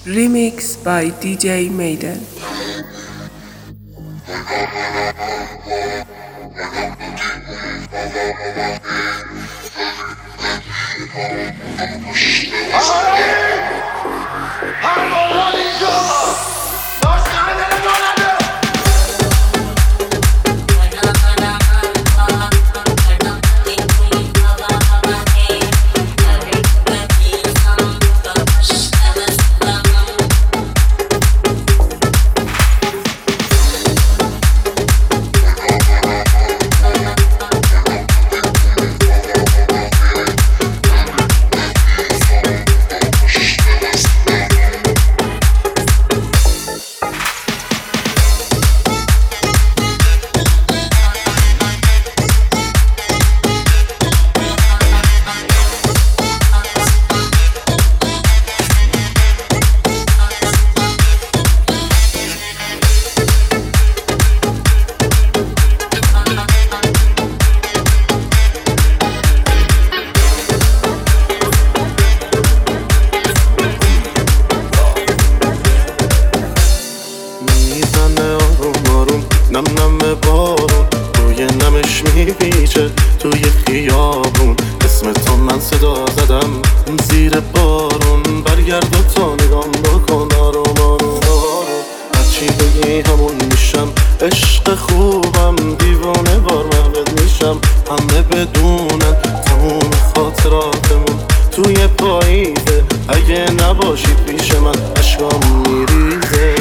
Remix by DJ Maiden. توی خیابون اسم تو من صدا زدم زیر بارون برگرد و تا نگام بکن آروم آروم آروم هرچی بگی همون میشم عشق خوبم دیوانه بار مغد میشم همه بدونن تموم خاطراتمون توی پاییزه اگه نباشید پیش من عشقام میریزه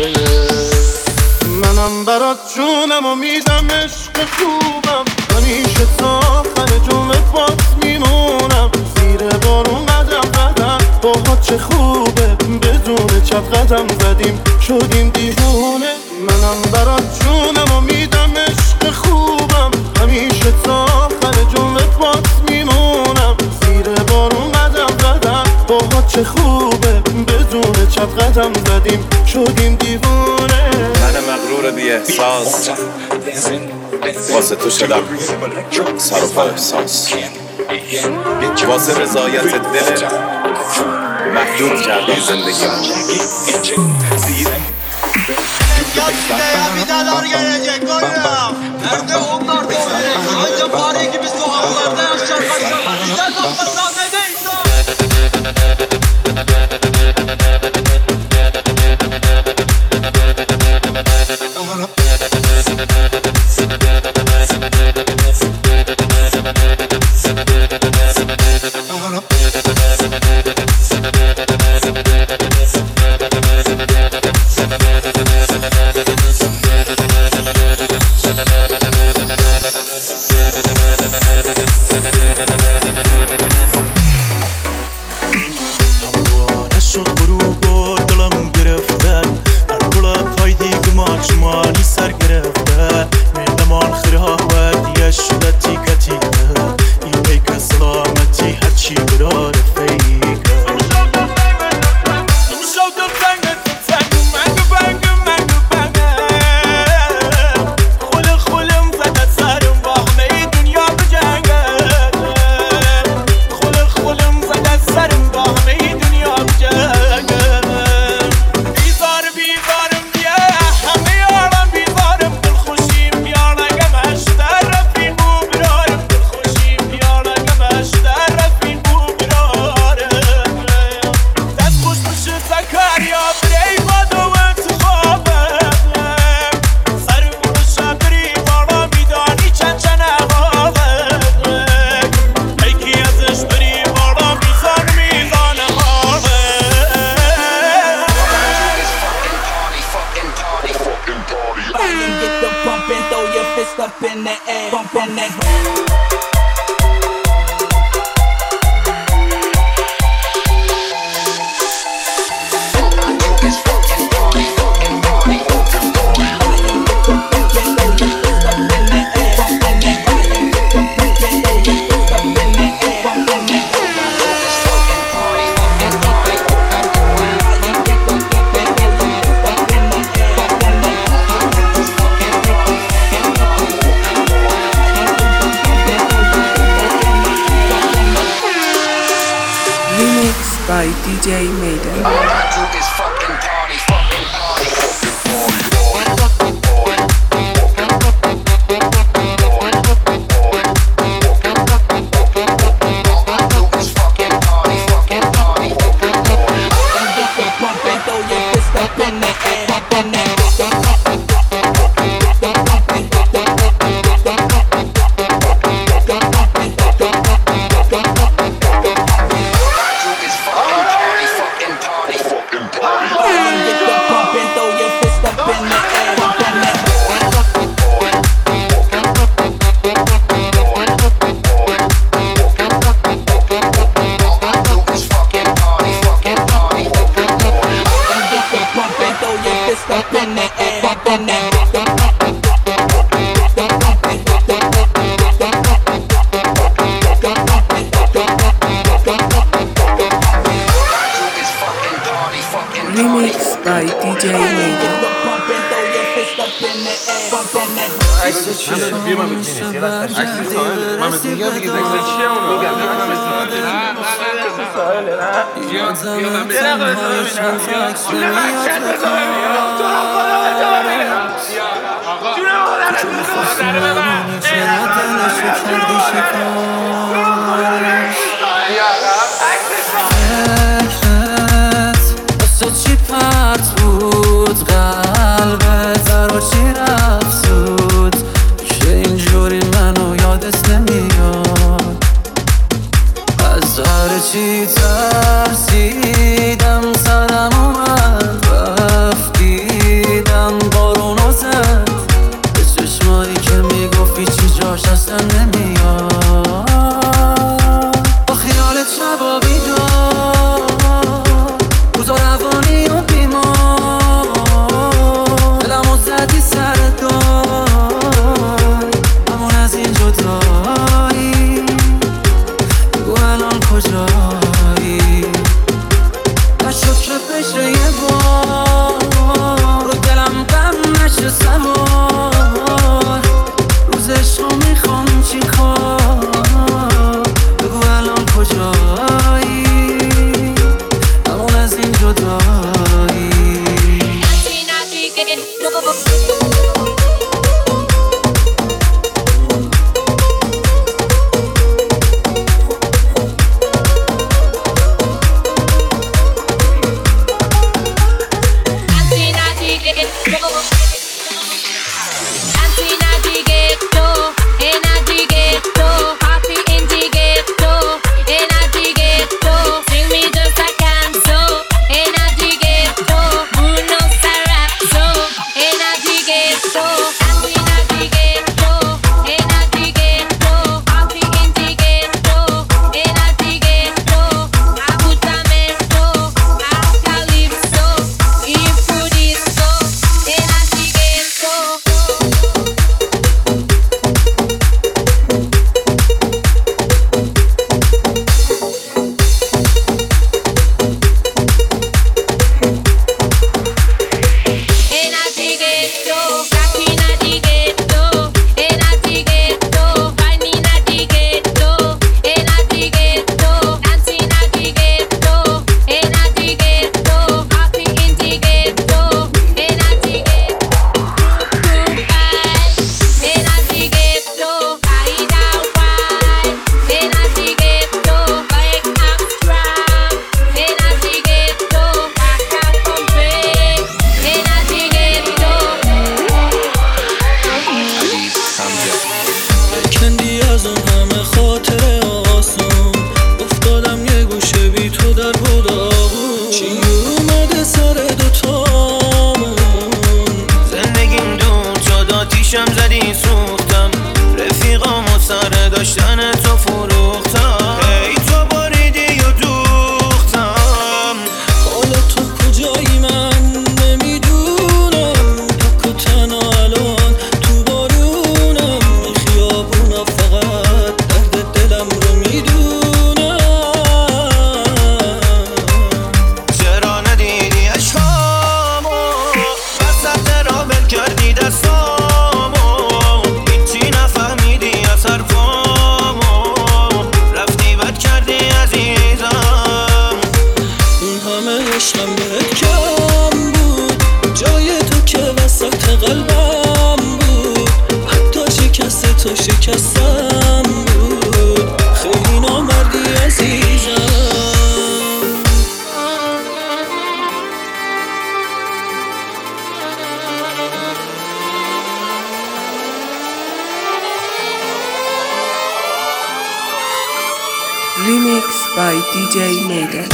منم برات جونم و میدم عشق خوبم همیشه تا آخر جمله پاس میمونم زیر بارون قدم باها چه خوبه بدون چپ قدم زدیم شدیم دیوونه منم برات جونم و میدم عشق خوبم همیشه تا آخر جمله پاس میمونم زیر بارون قدم باها چه خوبه بدون چپ قدم زدیم شدیم دیوونه من مغرور بی احساس واسه تو شدم سر و پا احساس واسه رضایت دل محدود کردی زندگی Ya vidalar gelecek koyuyorum. Nerede onlar doğru? Anca fare gibi sokaklarda yaşarlarsa bize bakmasa ne değilse. Remix by DJ Maiden. چی پرت بود قلبت رو چی رفت که اینجوری منو یادت نمیاد از هر چی ترسیدم سرم اومد رفتیدم بارونو زد به چشمایی که میگفتی چی جاش اصلا نمیاد با خیالت شبا بیدار روزا روانی و بیمار دلمو زدی سر دار همون از این جدایی بگو الان کجایی نشد که بشه یه بار رو دلم غم نشه سوار روزشو میخوام چی کار بگو الان کجایی همون از این جدایی Remix by DJ Maiden.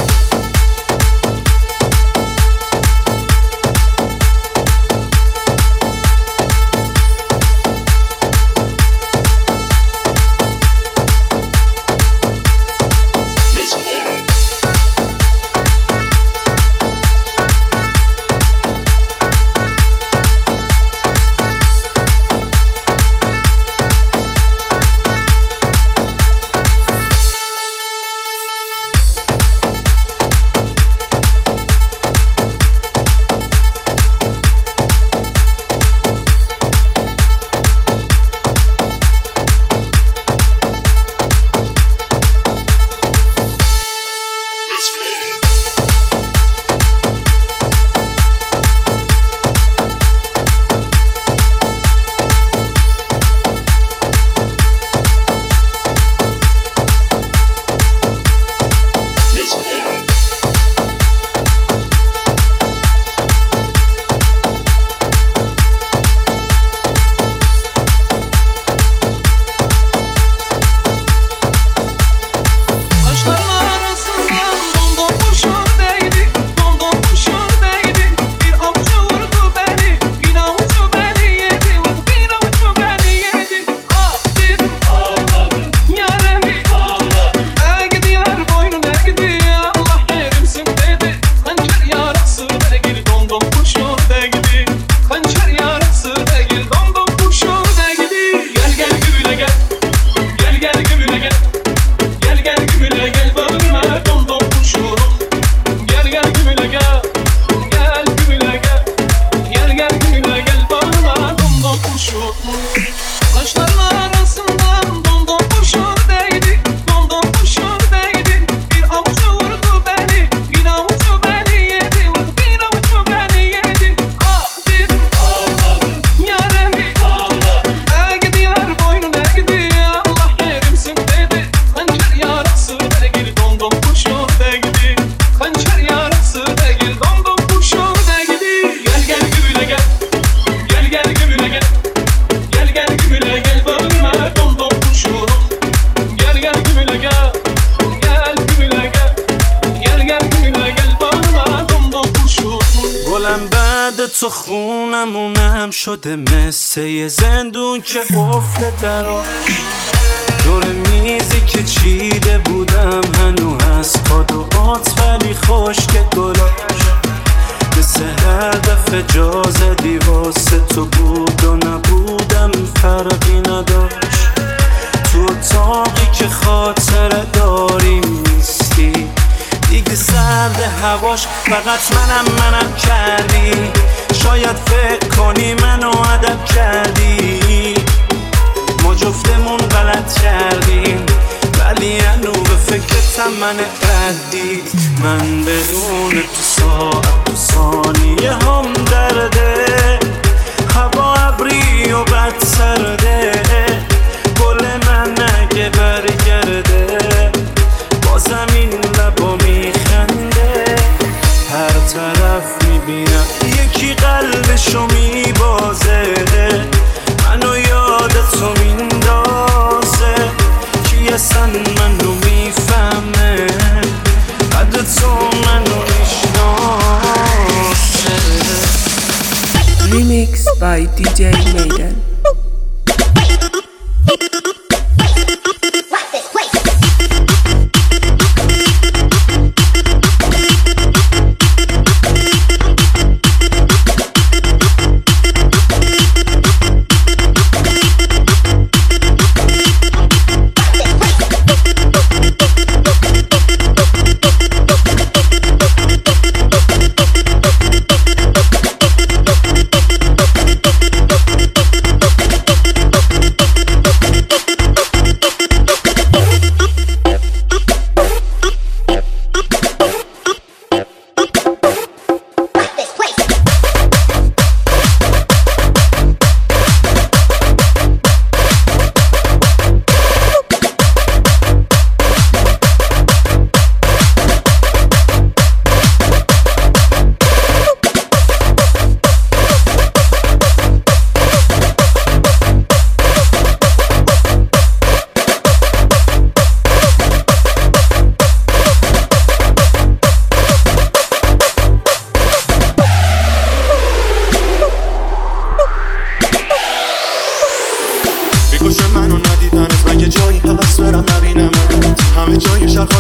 تو خونمونم شده مثل یه زندون که قفل دراش دور میزی که چیده بودم هنو هست کادوات ولی خشک گلاش مثل هر دفعه جا زدی واسه تو بود و نبودم فرقی نداشت تو اتاقی که خاطره داری نیستی دیگه سرد هواش فقط منم کردی شاید فکر کنی منو ادب کردی ما جفتمون غلط کردیم ولی انو به فکرتم من ردی من بدون تو ساعت تو ثانیه هم درده هوا ابری و بد سرده گل من نگه برگرده با زمین لبا میخنده هر طرف میبینم یکی قلبشو میبازه منو یاد تو میندازه کی اصلا منو میفهمه قد تو منو میشناسه Remix by DJ Maiden.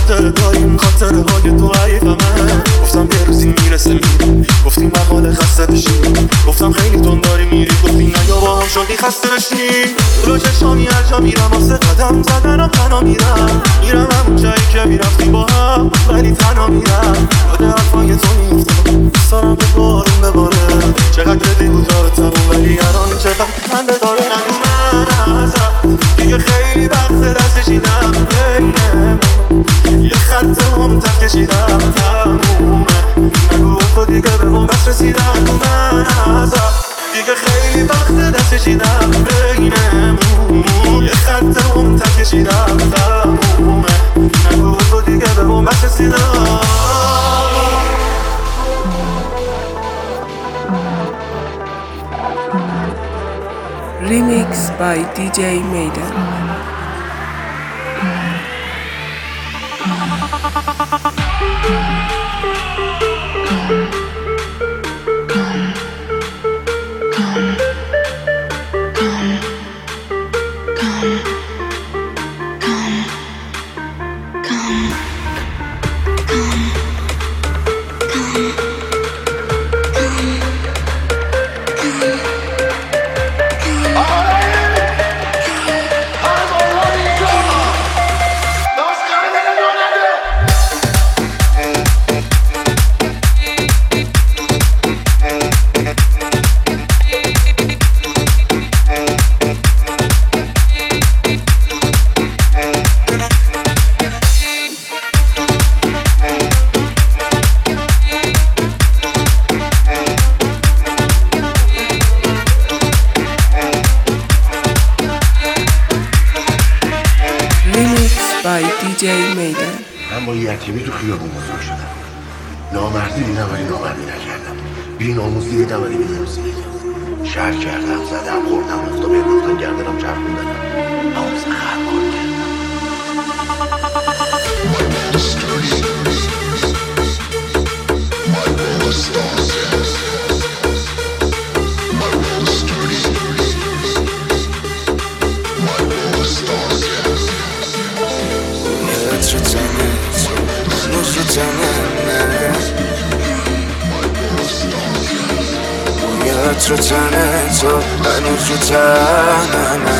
خاطره داریم، خاطره های تو حیفمه. گفتم یه روزی میرسه میری، گفتی مقاله خسته بشی. گفتم خیلی تون داری میری، گفتی نه یا با هم شدی خسته بشی. رو چشامی هر جا میرم واسه قدم زدنم تنها میرم. میرم همون جایی که میرفتیم با هم ولی تنها میرم. یاد حرفای تو میفتم، دوست دارم به بارون بباره. چقدر بدی بود تموم ولی الان چقدر خنده داره. نگو من ازم دیگه خیلی وقت دست کشیدم، یه خط منتف کشیدم تمومه. نگو تو دیگه به اون بس رسیدم. نگو من ازم دیگه خیلی وقت دست کشیدم بینمون، یه خط منتف کشیدم تمومه. نگو تو دیگه به اون بس رسیدم. Remix by DJ Maiden. by DJ Maiden. من با یتیمی تو خیابون بزرگ شدم. نامردی دیدم ولی نامردی نکردم. بی ناموسی دیدم ولی بی ناموسی نکردم. شهر کردم، زدم، خوردم، افتاد برداختن، گردنم چرخوندنم. ناموس خرمار کردم. عطر تنه تو هنوز رو تنمه،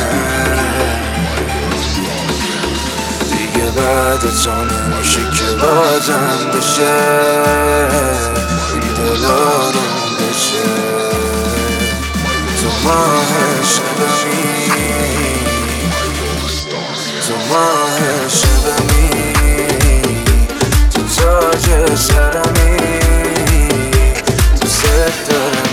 دیگه بعد تو نمیشه که بادم بشه، این دلارم بشه. تو ماه شبمی، تو ماه شبمی، تو تاج سرمی، تو ست دارم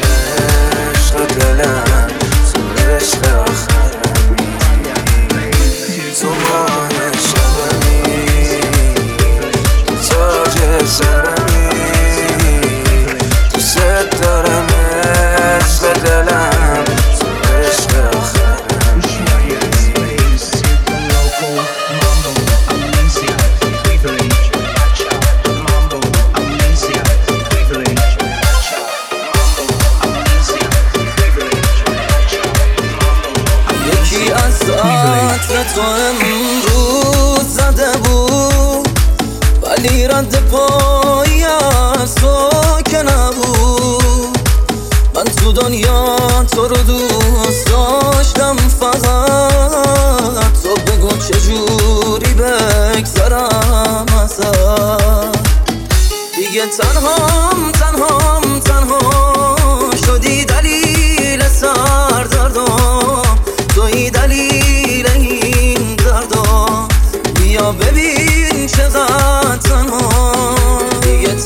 دلم، تو عشق آخرمی، تو ماه شبمی، تو تاج سرمی، تو ست دارم عشق دلم، تو عشق آخرمی. تو امروز زده بود ولی رد پایی از تو که نبود. من تو دنیا تو رو دوست داشتم، فقط تو بگو چجوری بگذرم ازت. دیگه تنها شدی، دلیل سردردم توی دلیل این دردم. بیا ببین چقدر تنها، دیگه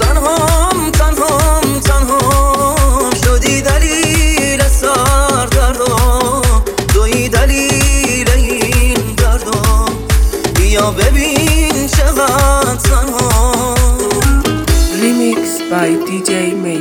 تنها شدی، دلیل سردردم توی دلیل این دردم. بیا ببین چقدر تنها. Remix by DJ Maiden.